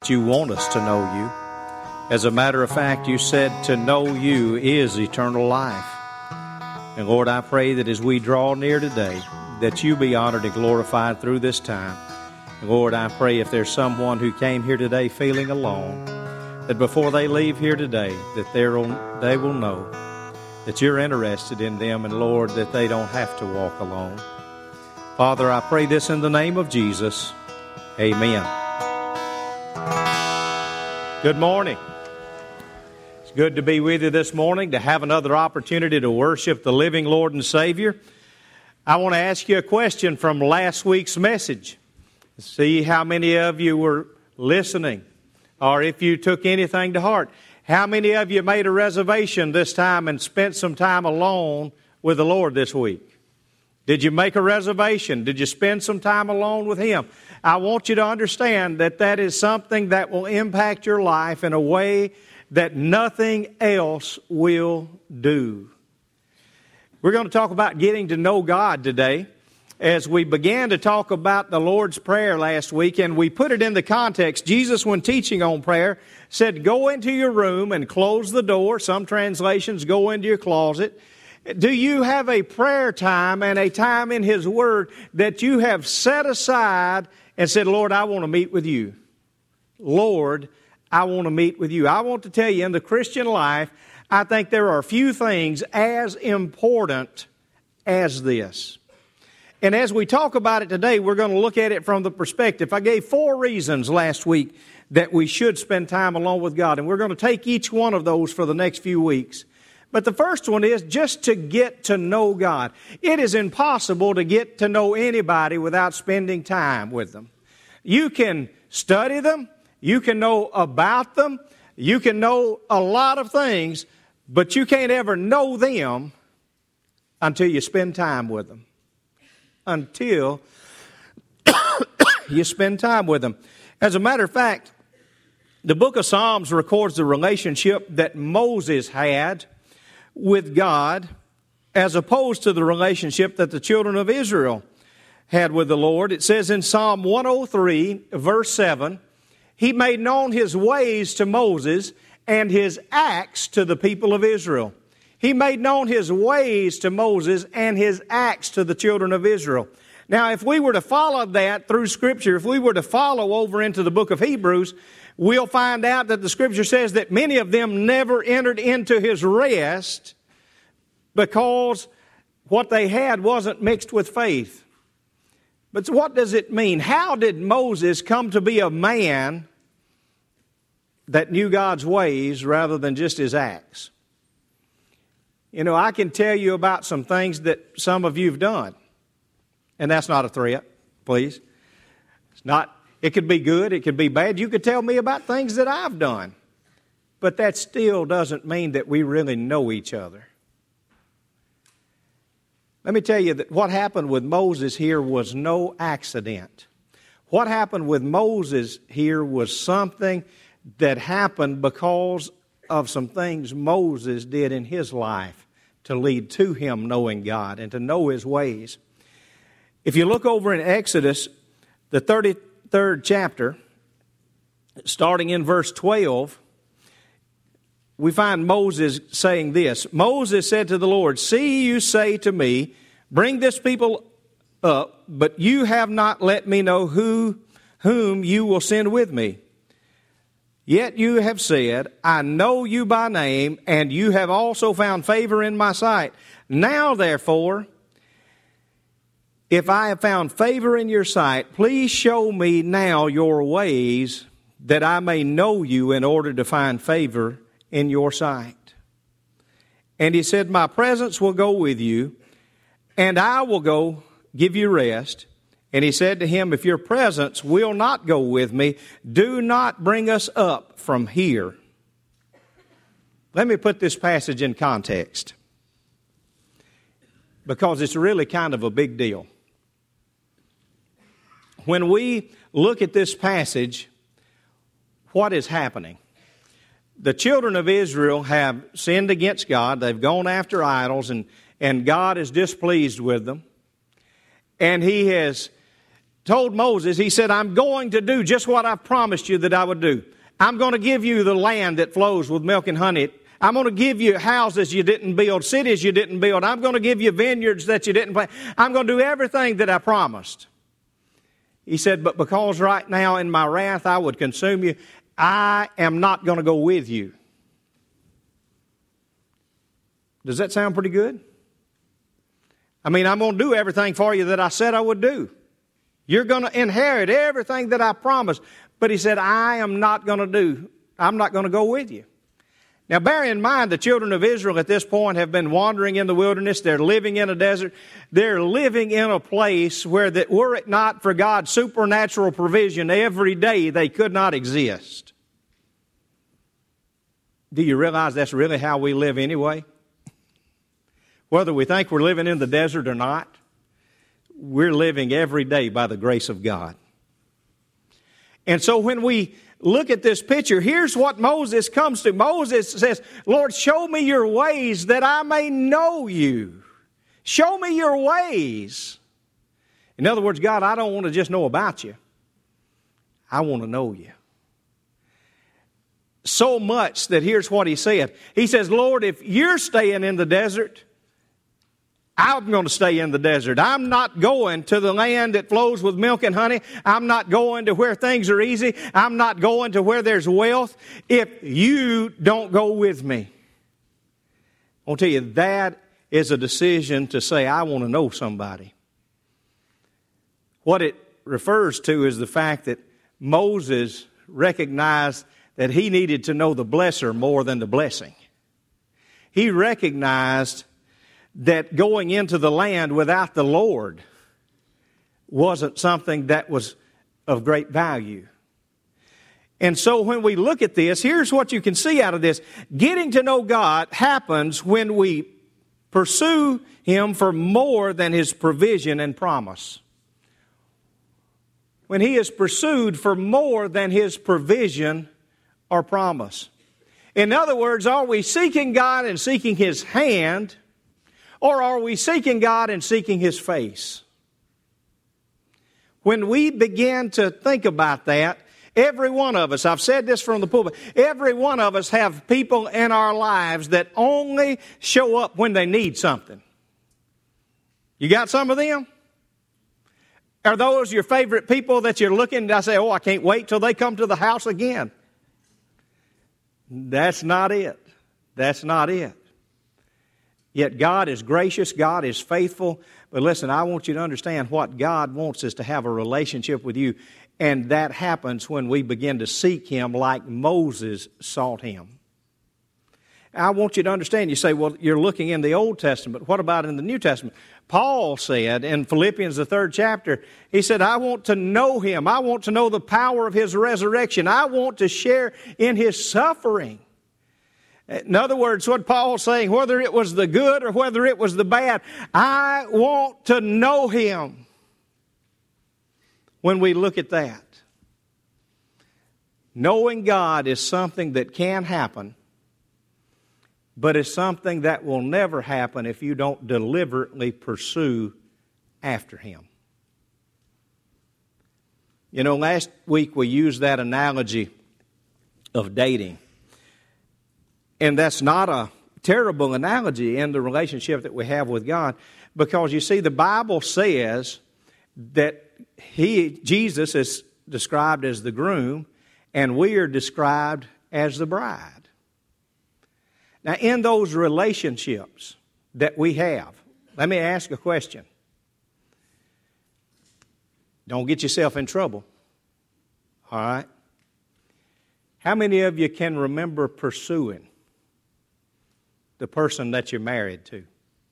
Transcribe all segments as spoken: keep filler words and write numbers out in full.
that you want us to know you. As a matter of fact, you said to know you is eternal life. And Lord, I pray that as we draw near today, that you be honored and glorified through this time. And Lord, I pray if there's someone who came here today feeling alone, that before they leave here today, that they'll, they will know that you're interested in them, and Lord, that they don't have to walk alone. Father, I pray this in the name of Jesus. Amen. Good morning. It's good to be with you this morning, to have another opportunity to worship the living Lord and Savior. I want to ask you a question from last week's message. See how many of you were listening, or if you took anything to heart. How many of you made a reservation this time and spent some time alone with the Lord this week? Did you make a reservation? Did you spend some time alone with Him? I want you to understand that that is something that will impact your life in a way that nothing else will do. We're going to talk about getting to know God today. As we began to talk about the Lord's Prayer last week, and we put it in the context, Jesus, when teaching on prayer, said, go into your room and close the door. Some translations, go into your closet. Do you have a prayer time and a time in His Word that you have set aside and said, Lord, I want to meet with you? Lord, I want to meet with you. I want to tell you, in the Christian life, I think there are few things as important as this. And as we talk about it today, we're going to look at it from the perspective. I gave four reasons last week that we should spend time alone with God, and we're going to take each one of those for the next few weeks. But the first one is just to get to know God. It is impossible to get to know anybody without spending time with them. You can study them. You can know about them. You can know a lot of things, but you can't ever know them until you spend time with them. Until you spend time with them. As a matter of fact, the book of Psalms records the relationship that Moses had with God as opposed to the relationship that the children of Israel had with the Lord. It says in Psalm one oh three, verse seven, He made known His ways to Moses and His acts to the people of Israel. He made known His ways to Moses and His acts to the children of Israel. Now, if we were to follow that through Scripture, if we were to follow over into the book of Hebrews, we'll find out that the Scripture says that many of them never entered into His rest because what they had wasn't mixed with faith. But what does it mean? How did Moses come to be a man that knew God's ways rather than just his acts? You know, I can tell you about some things that some of you have done. And that's not a threat, please. It's not, it could be good, it could be bad. You could tell me about things that I've done. But that still doesn't mean that we really know each other. Let me tell you that what happened with Moses here was no accident. What happened with Moses here was something that happened because of some things Moses did in his life to lead to him knowing God and to know His ways. If you look over in Exodus, the thirty-third chapter, starting in verse twelve, we find Moses saying this. Moses said to the Lord, See, you say to me, bring this people up, but you have not let me know who, whom you will send with me. Yet you have said, I know you by name, and you have also found favor in my sight. Now, therefore, if I have found favor in your sight, please show me now your ways, that I may know you in order to find favor in your sight. And he said, my presence will go with you, and I will go give you rest. And he said to him, if your presence will not go with me, do not bring us up from here. Let me put this passage in context, because it's really kind of a big deal. When we look at this passage, what is happening? The children of Israel have sinned against God. They've gone after idols, and, and God is displeased with them. And He has told Moses, he said, I'm going to do just what I've promised you that I would do. I'm going to give you the land that flows with milk and honey. I'm going to give you houses you didn't build, cities you didn't build. I'm going to give you vineyards that you didn't plant. I'm going to do everything that I promised. He said, but because right now in my wrath I would consume you, I am not going to go with you. Does that sound pretty good? I mean, I'm going to do everything for you that I said I would do. You're going to inherit everything that I promised. But he said, I am not going to do, I'm not going to go with you. Now, bear in mind, the children of Israel at this point have been wandering in the wilderness. They're living in a desert. They're living in a place where, that were it not for God's supernatural provision, every day they could not exist. Do you realize that's really how we live anyway? Whether we think we're living in the desert or not, we're living every day by the grace of God. And so when we look at this picture, here's what Moses comes to. Moses says, Lord, show me your ways that I may know you. Show me your ways. In other words, God, I don't want to just know about you. I want to know you. So much that here's what he said. He says, Lord, if you're staying in the desert, I'm going to stay in the desert. I'm not going to the land that flows with milk and honey. I'm not going to where things are easy. I'm not going to where there's wealth if you don't go with me. I'll tell you, that is a decision to say, I want to know somebody. What it refers to is the fact that Moses recognized that he needed to know the blesser more than the blessing. He recognized that going into the land without the Lord wasn't something that was of great value. And so when we look at this, here's what you can see out of this. Getting to know God happens when we pursue Him for more than His provision and promise. When He is pursued for more than His provision or promise. In other words, are we seeking God and seeking His hand, or are we seeking God and seeking His face? When we begin to think about that, every one of us, I've said this from the pulpit, every one of us have people in our lives that only show up when they need something. You got some of them? Are those your favorite people that you're looking and I say, oh, I can't wait till they come to the house again? That's not it. That's not it. Yet God is gracious, God is faithful. But listen, I want you to understand what God wants is to have a relationship with you. And that happens when we begin to seek Him like Moses sought Him. I want you to understand, you say, well, you're looking in the Old Testament. What about in the New Testament? Paul said in Philippians, the third chapter, he said, I want to know Him. I want to know the power of His resurrection. I want to share in His suffering. In other words, what Paul's saying, whether it was the good or whether it was the bad, I want to know Him. When we look at that, knowing God is something that can happen, but it's something that will never happen if you don't deliberately pursue after Him. You know, last week we used that analogy of dating. And that's not a terrible analogy in the relationship that we have with God, because you see, the Bible says that He, Jesus, is described as the groom, and we are described as the bride. Now, in those relationships that we have, let me ask a question. Don't get yourself in trouble. All right? How many of you can remember pursuing the person that you're married to?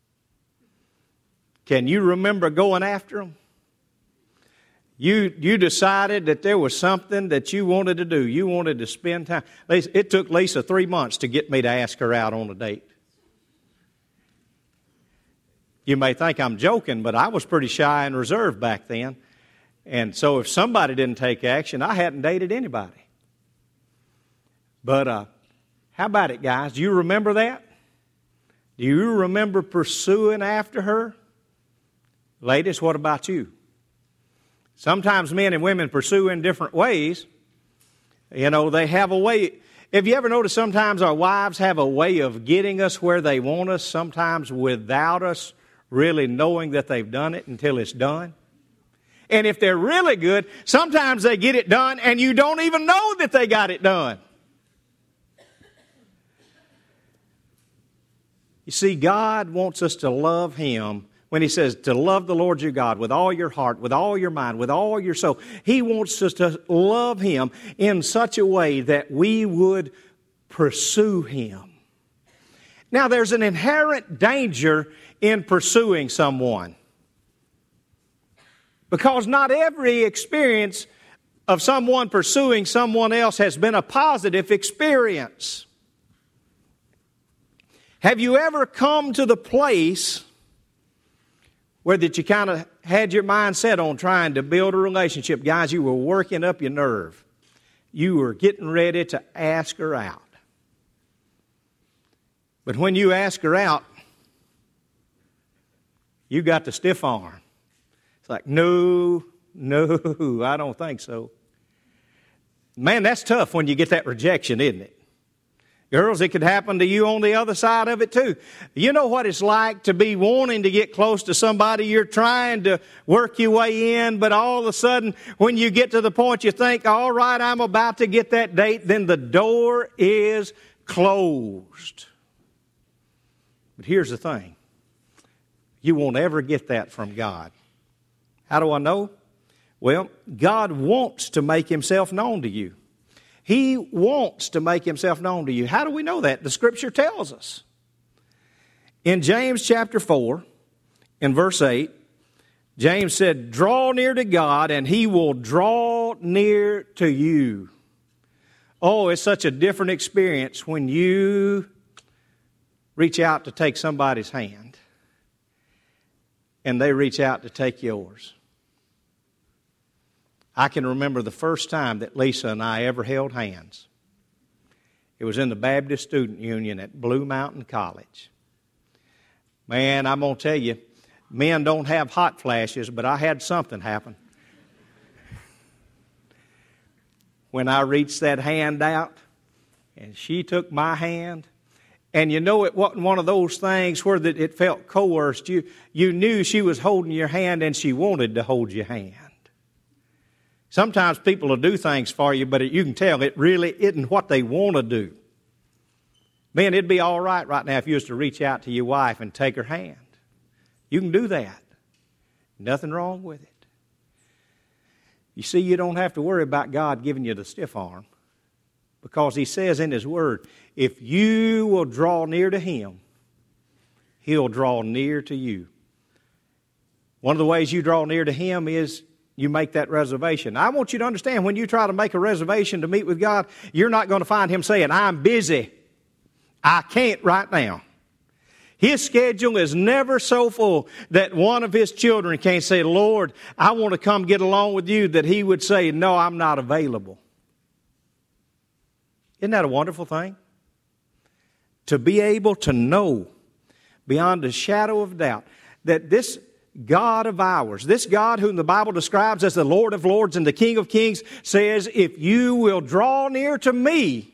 Can you remember going after them? You, you decided that there was something that you wanted to do. You wanted to spend time. It took Lisa three months to get me to ask her out on a date. You may think I'm joking, but I was pretty shy and reserved back then. And so if somebody didn't take action, I hadn't dated anybody. But uh, how about it, guys? Do you remember that? Do you remember pursuing after her? Ladies, what about you? Sometimes men and women pursue in different ways. You know, they have a way. Have you ever noticed sometimes our wives have a way of getting us where they want us, sometimes without us really knowing that they've done it until it's done? And if they're really good, sometimes they get it done and you don't even know that they got it done. You see, God wants us to love Him. When He says to love the Lord your God with all your heart, with all your mind, with all your soul, He wants us to love Him in such a way that we would pursue Him. Now, there's an inherent danger in pursuing someone, because not every experience of someone pursuing someone else has been a positive experience. Have you ever come to the place where that you kind of had your mind set on trying to build a relationship? Guys, you were working up your nerve. You were getting ready to ask her out. But when you ask her out, you got the stiff arm. It's like, no, no, I don't think so. Man, that's tough when you get that rejection, isn't it? Girls, it could happen to you on the other side of it too. You know what it's like to be wanting to get close to somebody. You're trying to work your way in, but all of a sudden, when you get to the point you think, all right, I'm about to get that date, then the door is closed. But here's the thing. You won't ever get that from God. How do I know? Well, God wants to make Himself known to you. He wants to make Himself known to you. How do we know that? The Scripture tells us. In James chapter four, in verse eight, James said, draw near to God and He will draw near to you. Oh, it's such a different experience when you reach out to take somebody's hand and they reach out to take yours. I can remember the first time that Lisa and I ever held hands. It was in the Baptist Student Union at Blue Mountain College. Man, I'm going to tell you, men don't have hot flashes, but I had something happen. When I reached that hand out, and she took my hand, and you know it wasn't one of those things where that it felt coerced. You, you knew she was holding your hand, and she wanted to hold your hand. Sometimes people will do things for you, but you can tell it really isn't what they want to do. Man, it'd be all right right now if you was to reach out to your wife and take her hand. You can do that. Nothing wrong with it. You see, you don't have to worry about God giving you the stiff arm, because He says in His Word, if you will draw near to Him, He'll draw near to you. One of the ways you draw near to Him is you make that reservation. I want you to understand, when you try to make a reservation to meet with God, you're not going to find Him saying, I'm busy. I can't right now. His schedule is never so full that one of His children can't say, Lord, I want to come get along with you, that He would say, no, I'm not available. Isn't that a wonderful thing? To be able to know beyond a shadow of doubt that this God of ours, this God whom the Bible describes as the Lord of Lords and the King of Kings, says, if you will draw near to me,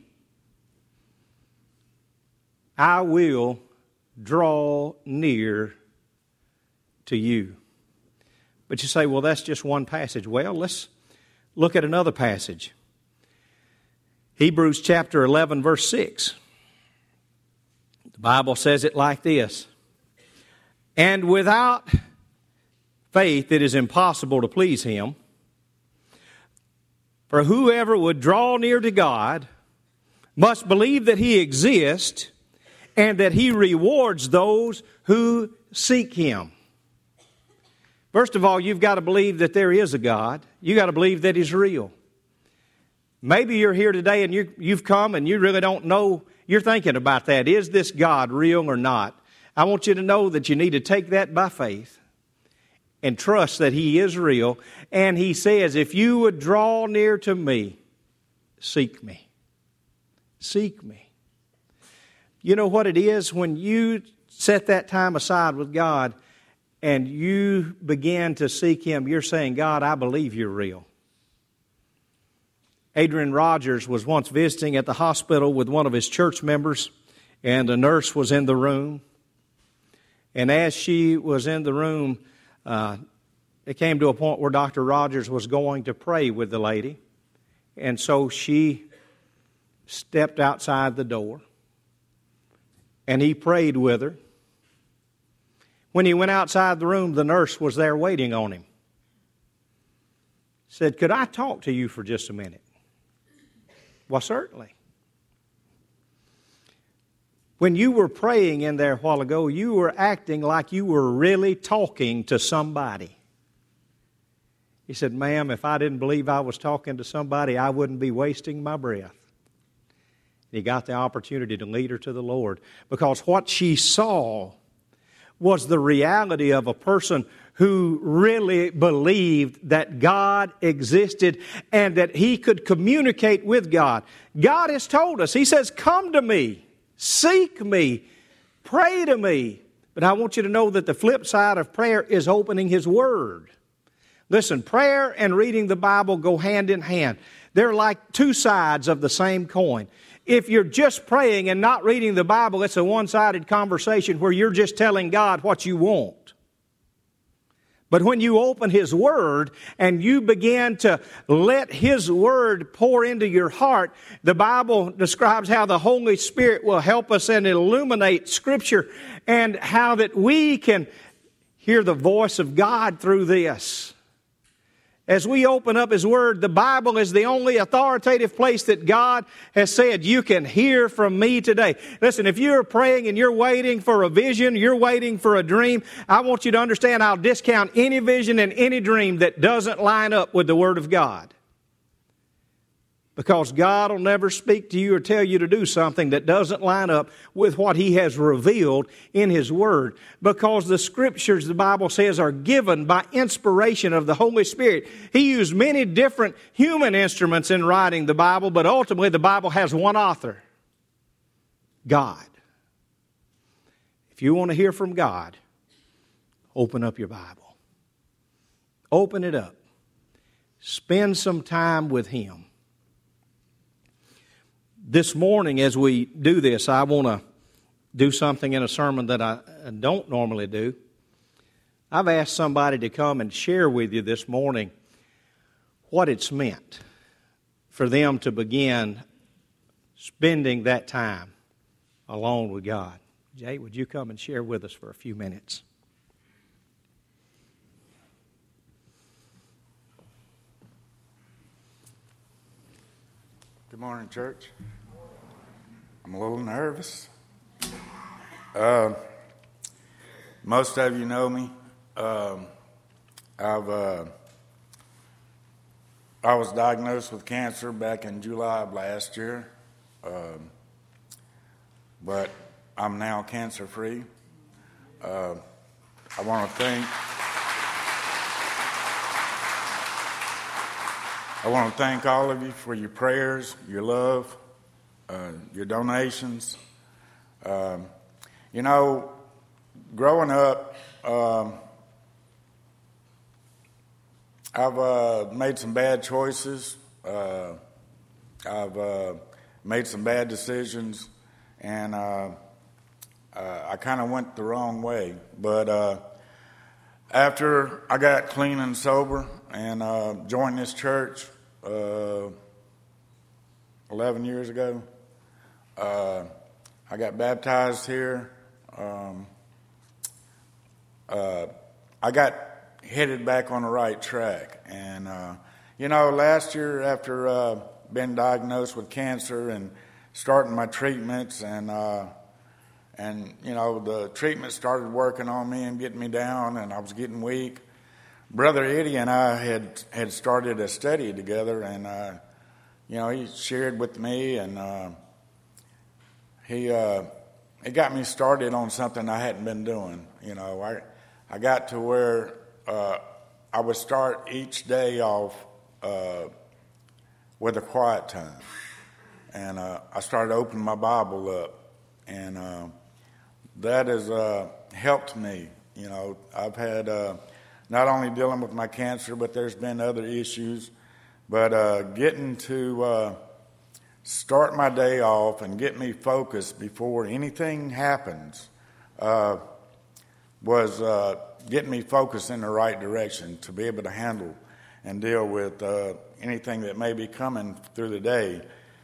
I will draw near to you. But you say, well, that's just one passage. Well, let's look at another passage. Hebrews chapter eleven, verse six. The Bible says it like this. And without faith, it is impossible to please Him. For whoever would draw near to God must believe that He exists and that He rewards those who seek Him. First of all, you've got to believe that there is a God. You've got to believe that He's real. Maybe you're here today and you, you've come and you really don't know. You're thinking about that. Is this God real or not? I want you to know that you need to take that by faith and trust that He is real. And He says, if you would draw near to me, seek me. Seek me. You know what it is when you set that time aside with God and you begin to seek Him, you're saying, God, I believe you're real. Adrian Rogers was once visiting at the hospital with one of his church members, and a nurse was in the room. And as she was in the room, uh, it came to a point where Doctor Rogers was going to pray with the lady. And so she stepped outside the door, and he prayed with her. When he went outside the room, the nurse was there waiting on him. Said, could I talk to you for just a minute? Well, certainly. When you were praying in there a while ago, you were acting like you were really talking to somebody. He said, ma'am, if I didn't believe I was talking to somebody, I wouldn't be wasting my breath. He got the opportunity to lead her to the Lord, because what she saw was the reality of a person who really believed that God existed and that he could communicate with God. God has told us, He says, come to me, seek me, pray to me. But I want you to know that the flip side of prayer is opening His Word. Listen, prayer and reading the Bible go hand in hand. They're like two sides of the same coin. If you're just praying and not reading the Bible, it's a one-sided conversation where you're just telling God what you want. But when you open His Word and you begin to let His Word pour into your heart, the Bible describes how the Holy Spirit will help us and illuminate Scripture, and how that we can hear the voice of God through this. As we open up His Word, the Bible is the only authoritative place that God has said, you can hear from me today. Listen, if you're praying and you're waiting for a vision, you're waiting for a dream, I want you to understand I'll discount any vision and any dream that doesn't line up with the Word of God. Because God will never speak to you or tell you to do something that doesn't line up with what He has revealed in His Word. Because the Scriptures, the Bible says, are given by inspiration of the Holy Spirit. He used many different human instruments in writing the Bible, but ultimately the Bible has one author, God. If you want to hear from God, open up your Bible. Open it up. Spend some time with Him. This morning, as we do this, I want to do something in a sermon that I don't normally do. I've asked somebody to come and share with you this morning what it's meant for them to begin spending that time alone with God. Jay, would you come and share with us for a few minutes? Good morning, church. I'm a little nervous. Uh, most of you know me. Um, I've uh, I was diagnosed with cancer back in July of last year, um, but I'm now cancer-free. Uh, I want to thank. I want to thank all of you for your prayers, your love, uh, your donations. Um, you know, growing up, um, I've uh, made some bad choices. Uh, I've uh, made some bad decisions, and uh, uh, I kind of went the wrong way. But uh, after I got clean and sober and uh, joined this church, Uh, eleven years ago, uh, I got baptized here. Um, uh, I got headed back on the right track. And, uh, you know, last year after uh, being diagnosed with cancer and starting my treatments and, uh, and, you know, the treatment started working on me and getting me down, and I was getting weak. Brother Eddie and I had had started a study together, and uh, you know, he shared with me, and uh, he uh, he got me started on something I hadn't been doing. You know, I I got to where uh, I would start each day off uh, with a quiet time, and uh, I started opening my Bible up, and uh, that has uh, helped me You know, I've had uh, not only dealing with my cancer, but there's been other issues. But uh, getting to uh, start my day off and get me focused before anything happens uh, was uh, getting me focused in the right direction to be able to handle and deal with uh, anything that may be coming through the day.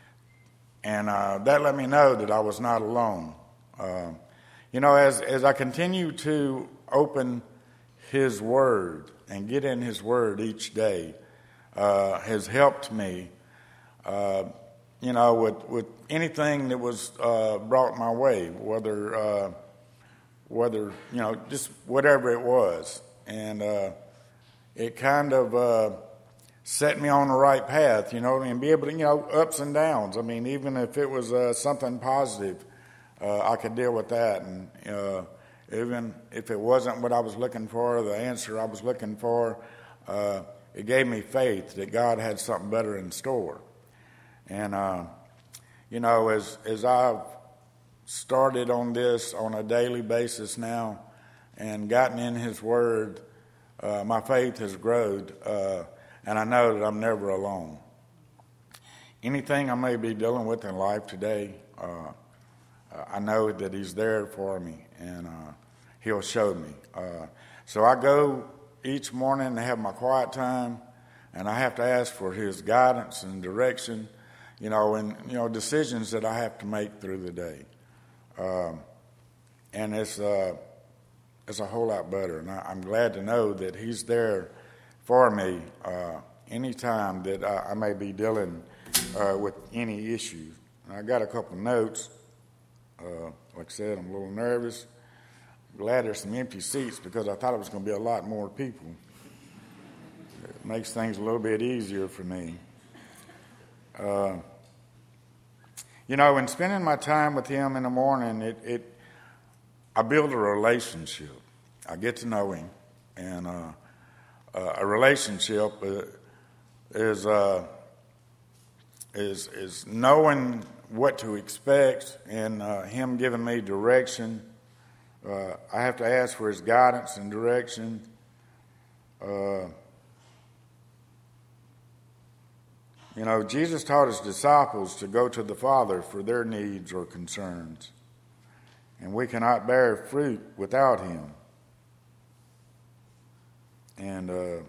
And uh, that let me know that I was not alone. Uh, you know, as, as I continue to open His Word and get in His Word each day, uh, has helped me, uh, you know, with, with anything that was uh, brought my way, whether, uh, whether, you know, just whatever it was. And uh, it kind of uh, set me on the right path, you know, and be able to, you know, ups and downs. I mean, even if it was uh, something positive, uh, I could deal with that. And uh, even if it wasn't what I was looking for, the answer I was looking for, uh, it gave me faith that God had something better in store. And, uh, you know, as, as I've started on this on a daily basis now and gotten in His Word, uh, my faith has grown. Uh, And I know that I'm never alone. Anything I may be dealing with in life today, uh, I know that He's there for me, and uh, He'll show me. Uh, so I go each morning and have my quiet time, and I have to ask for His guidance and direction, you know, and you know decisions that I have to make through the day. Um, and it's uh, it's a whole lot better, and I, I'm glad to know that He's there for me uh, anytime that I, I may be dealing uh, with any issues. And I got a couple notes. Uh, like I said, I'm a little nervous. I'm glad there's some empty seats because I thought it was going to be a lot more people. It makes things a little bit easier for me. Uh, you know, in spending my time with Him in the morning, it, it I build a relationship. I get to know Him, and uh, Uh, a relationship uh, is uh, is is knowing what to expect and uh, Him giving me direction. Uh, I have to ask for His guidance and direction. Uh, you know, Jesus taught His disciples to go to the Father for their needs or concerns, and we cannot bear fruit without Him. And uh,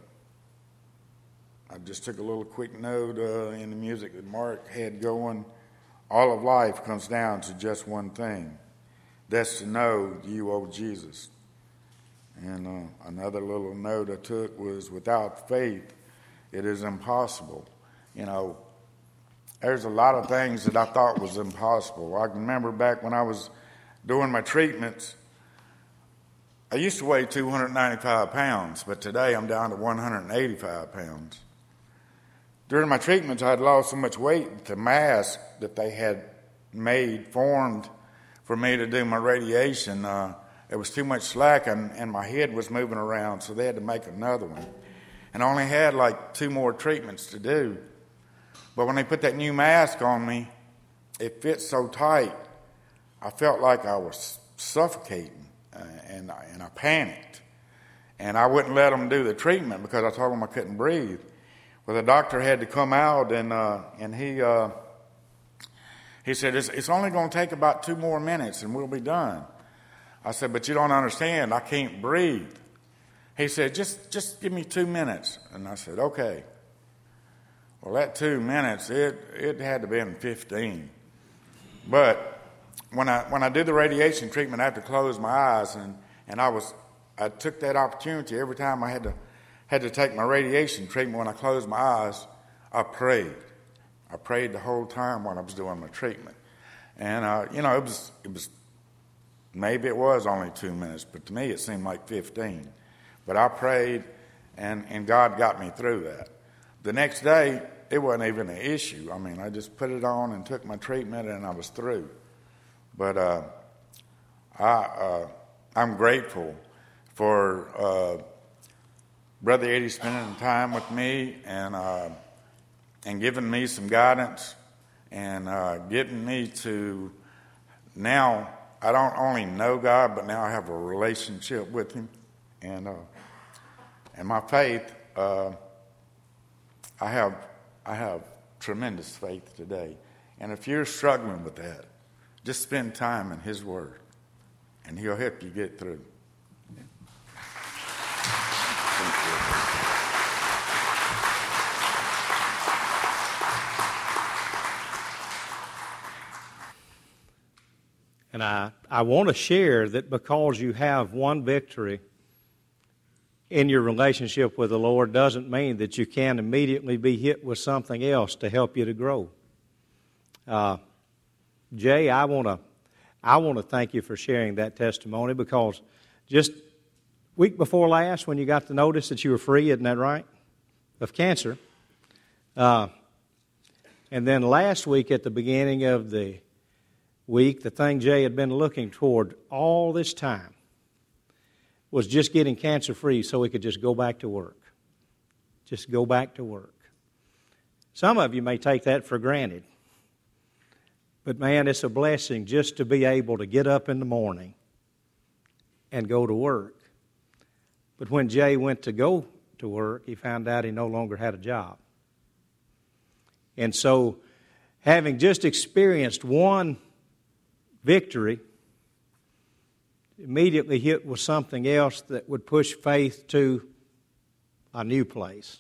I just took a little quick note uh, in the music that Mark had going. All of life comes down to just one thing. That's to know you, oh Jesus. And uh, another little note I took was, without faith, it is impossible. You know, there's a lot of things that I thought was impossible. I can remember back when I was doing my treatments, I used to weigh two hundred ninety-five pounds, but today I'm down to one hundred eighty-five pounds. During my treatments, I had lost so much weight, the mask that they had made, formed for me to do my radiation, uh, it was too much slack, and, and my head was moving around, so they had to make another one. And I only had like two more treatments to do. But when they put that new mask on me, it fit so tight, I felt like I was suffocating. Uh, and, I, and I panicked. And I wouldn't let them do the treatment because I told them I couldn't breathe. Well, the doctor had to come out, and uh, and he uh, he said, it's, it's only going to take about two more minutes and we'll be done. I said, but you don't understand. I can't breathe. He said, just, just give me two minutes. And I said, okay. Well, that two minutes, it, it had to have been fifteen. But When I when I did the radiation treatment, I had to close my eyes, and, and I was I took that opportunity every time I had to had to take my radiation treatment. When I closed my eyes, I prayed. I prayed the whole time while I was doing my treatment, and uh, you know it was it was maybe it was only two minutes, but to me it seemed like fifteen. But I prayed, and and God got me through that. The next day, it wasn't even an issue. I mean, I just put it on and took my treatment, and I was through. But uh, I, uh, I'm grateful for uh, Brother Eddie spending time with me and uh, and giving me some guidance and uh, getting me to now I don't only know God, but now I have a relationship with Him. And uh, and my faith, uh, I have I have tremendous faith today. And if you're struggling with that, just spend time in His Word, and He'll help you get through. And I, I want to share that because you have one victory in your relationship with the Lord doesn't mean that you can immediately be hit with something else to help you to grow. Uh, Jay, I want to I want to thank you for sharing that testimony, because just week before last when you got the notice that you were free, isn't that right, of cancer, uh, and then last week at the beginning of the week, the thing Jay had been looking toward all this time was just getting cancer-free so he could just go back to work. Just go back to work. Some of you may take that for granted. But man, it's a blessing just to be able to get up in the morning and go to work. But when Jay went to go to work, he found out he no longer had a job. And so, having just experienced one victory, immediately hit with something else that would push faith to a new place.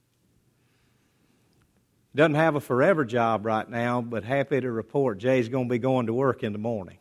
Doesn't have a forever job right now, but happy to report Jay's going to be going to work in the morning.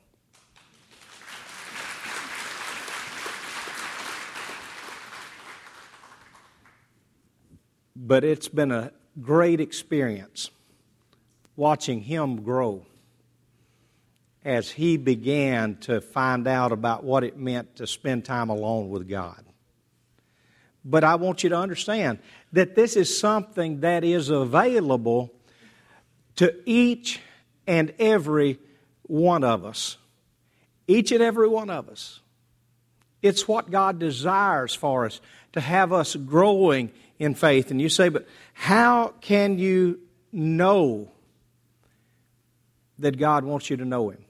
But it's been a great experience watching him grow as he began to find out about what it meant to spend time alone with God. But I want you to understand that this is something that is available to each and every one of us. Each and every one of us. It's what God desires for us, to have us growing in faith. And you say, but how can you know that God wants you to know Him?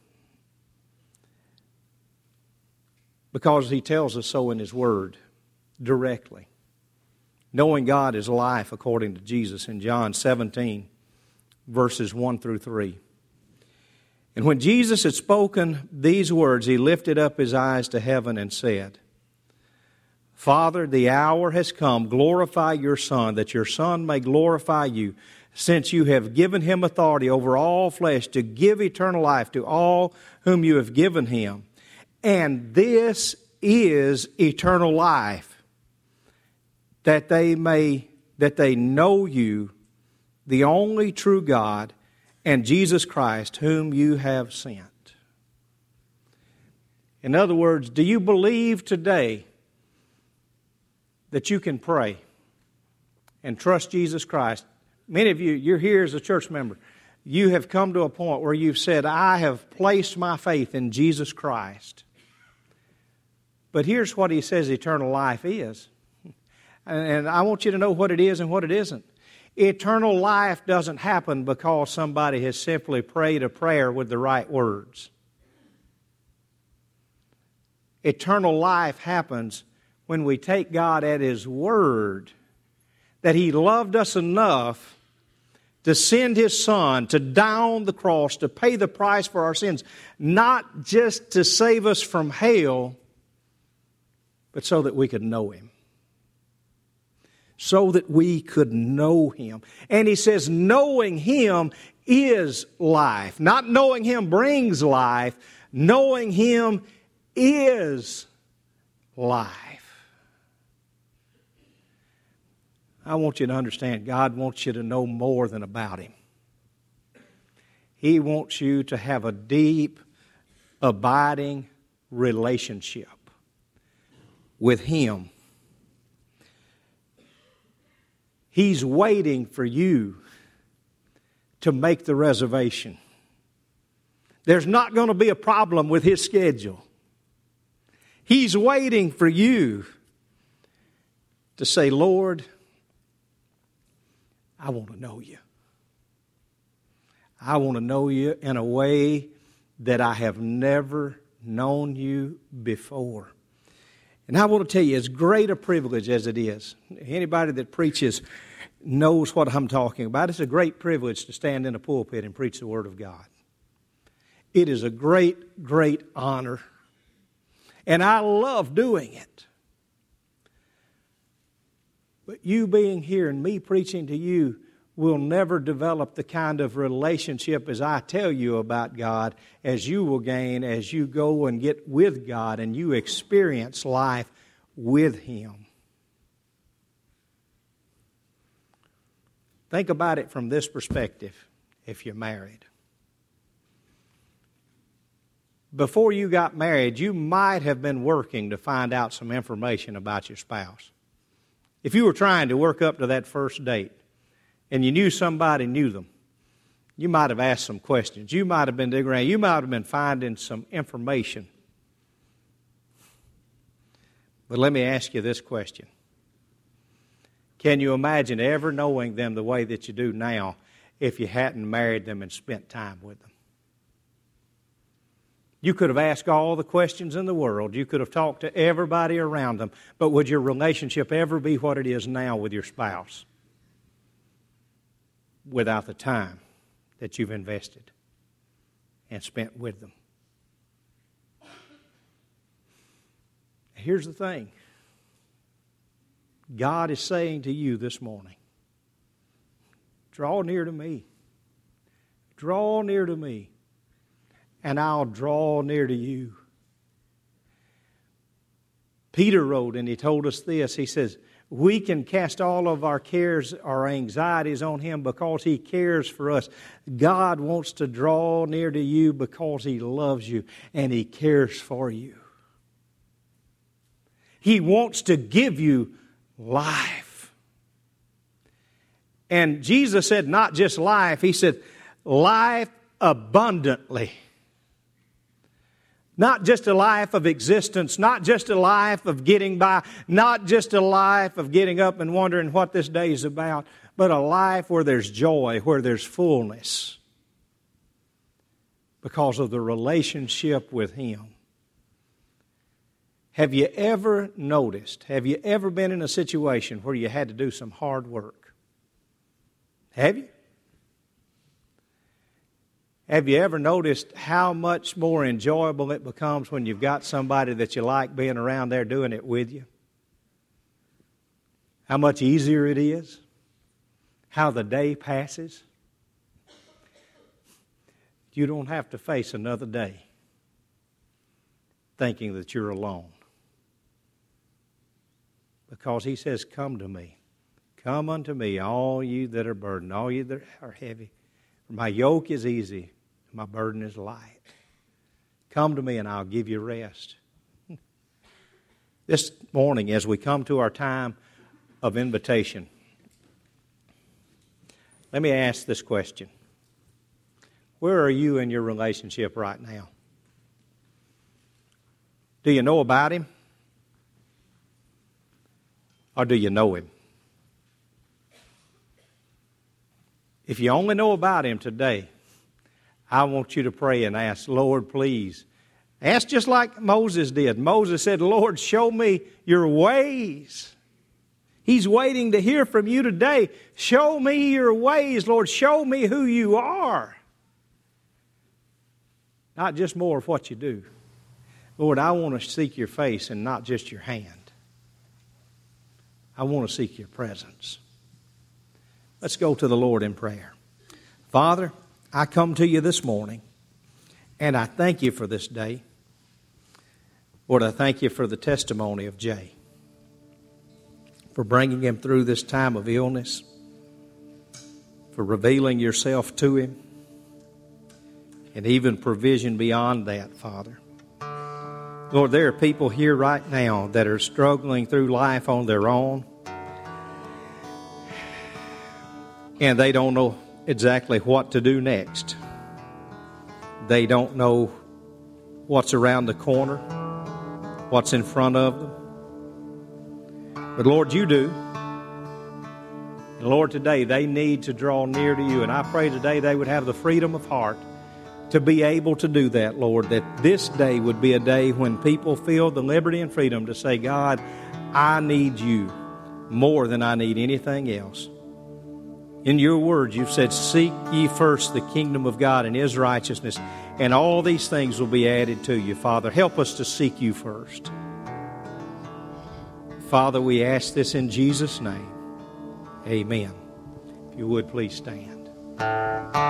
Because He tells us so in His Word directly. Knowing God is life, according to Jesus in John seventeen, verses one through three. And when Jesus had spoken these words, He lifted up His eyes to heaven and said, Father, the hour has come. Glorify your Son, that your Son may glorify you, since you have given Him authority over all flesh to give eternal life to all whom you have given Him. And this is eternal life, that they may, that they know you, the only true God, and Jesus Christ, whom you have sent. In other words, do you believe today that you can pray and trust Jesus Christ? Many of you, you're here as a church member. You have come to a point where you've said, I have placed my faith in Jesus Christ. But here's what He says eternal life is. And I want you to know what it is and what it isn't. Eternal life doesn't happen because somebody has simply prayed a prayer with the right words. Eternal life happens when we take God at His word, that He loved us enough to send His Son to die on the cross, to pay the price for our sins, not just to save us from hell, but so that we could know Him. So that we could know Him. And He says knowing Him is life. Not knowing Him brings life. Knowing Him is life. I want you to understand, God wants you to know more than about Him. He wants you to have a deep, abiding relationship with Him. He's waiting for you to make the reservation. There's not going to be a problem with His schedule. He's waiting for you to say, Lord, I want to know you. I want to know you in a way that I have never known you before. And I want to tell you, as great a privilege as it is, anybody that preaches knows what I'm talking about. It's a great privilege to stand in a pulpit and preach the Word of God. It is a great, great honor. And I love doing it. But you being here and me preaching to you will never develop the kind of relationship as I tell you about God as you will gain as you go and get with God and you experience life with Him. Think about it from this perspective if you're married. Before you got married, you might have been working to find out some information about your spouse. If you were trying to work up to that first date and you knew somebody knew them, you might have asked some questions. You might have been digging around. You might have been finding some information. But let me ask you this question. Can you imagine ever knowing them the way that you do now if you hadn't married them and spent time with them? You could have asked all the questions in the world. You could have talked to everybody around them. But would your relationship ever be what it is now with your spouse without the time that you've invested and spent with them? Here's the thing. God is saying to you this morning, draw near to me. Draw near to me. And I'll draw near to you. Peter wrote, and he told us this. He says, we can cast all of our cares, our anxieties on Him because He cares for us. God wants to draw near to you because He loves you and He cares for you. He wants to give you life. And Jesus said not just life, He said life abundantly. Not just a life of existence, not just a life of getting by, not just a life of getting up and wondering what this day is about, but a life where there's joy, where there's fullness because of the relationship with Him. Have you ever noticed, have you ever been in a situation where you had to do some hard work? Have you? Have you ever noticed how much more enjoyable it becomes when you've got somebody that you like being around there doing it with you? How much easier it is? How the day passes? You don't have to face another day thinking that you're alone. Because He says, come to me. Come unto me, all you that are burdened, all you that are heavy. For my yoke is easy. My burden is light. Come to me and I'll give you rest. This morning, as we come to our time of invitation, let me ask this question. Where are you in your relationship right now? Do you know about Him? Or do you know Him? If you only know about Him today, I want you to pray and ask, Lord, please. Ask just like Moses did. Moses said, Lord, show me your ways. He's waiting to hear from you today. Show me your ways, Lord. Show me who you are. Not just more of what you do. Lord, I want to seek your face and not just your hand. I want to seek your presence. Let's go to the Lord in prayer. Father, I come to you this morning, and I thank you for this day. Lord, I thank you for the testimony of Jay, for bringing him through this time of illness, for revealing yourself to him, and even provision beyond that, Father. Lord, there are people here right now that are struggling through life on their own, and they don't know exactly what to do next. They don't know what's around the corner, what's in front of them. But Lord, you do. And Lord, today they need to draw near to you. And I pray today they would have the freedom of heart to be able to do that, Lord, that this day would be a day when people feel the liberty and freedom to say, God, I need you more than I need anything else. In your word, you've said, seek ye first the kingdom of God and His righteousness, and all these things will be added to you. Father, help us to seek you first. Father, we ask this in Jesus' name. Amen. If you would, please stand.